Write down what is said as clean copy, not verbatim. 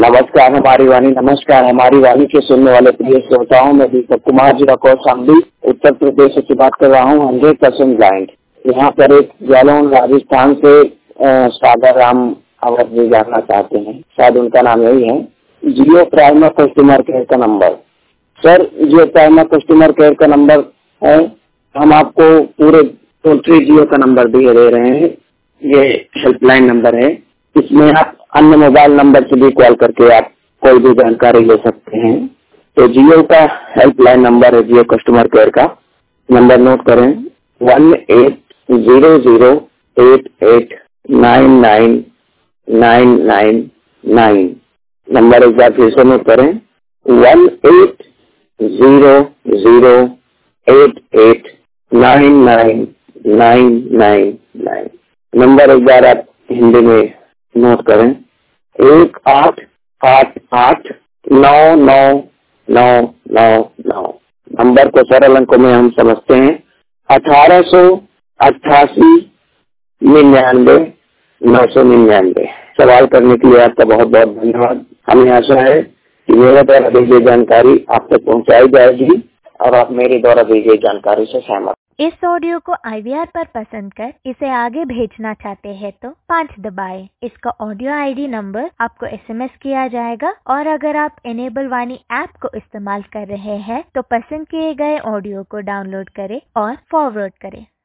नमस्कार हमारी वाणी के सुनने वाले प्रिय श्रोताओं में दीपक कुमार जी कौशाम्बी उत्तर प्रदेश से बात कर रहा हूँ। 100% ब्लाइंड। यहाँ पर एक जालौन राजस्थान से सागर राम अवध जी जानना चाहते हैं, शायद उनका नाम यही है। जियो प्राइमा कस्टमर केयर का number. Sir, Jio Prima customer care का नंबर है, हम आपको पूरे टोल फ्री जियो का नंबर दिए दे रहे हैं। ये हेल्पलाइन नंबर है, इसमें आप अन्य मोबाइल नंबर से भी कॉल करके आप कोई भी जानकारी ले सकते हैं। तो जियो का हेल्पलाइन नंबर है, जियो कस्टमर केयर का नंबर नोट करें 1800889999। नंबर एक बार फिर से नोट करें 1800889999। नंबर एक बार आप हिंदी में नोट करें 1888999999। नंबर को सरल अंकों में हम समझते हैं 18889999। सवाल करने के लिए आपका बहुत बहुत धन्यवाद। हमें आशा है कि मेरे द्वारा दी गई जानकारी आप तक पहुंचाई जाएगी और आप मेरे द्वारा दी गई जानकारी से सहमत। इस ऑडियो को IVR पर पसंद कर इसे आगे भेजना चाहते हैं तो 5 दबाएं। इसका ऑडियो ID नंबर आपको SMS किया जाएगा और अगर आप इनेबल वाणी ऐप को इस्तेमाल कर रहे हैं तो पसंद किए गए ऑडियो को डाउनलोड करें और फॉरवर्ड करें।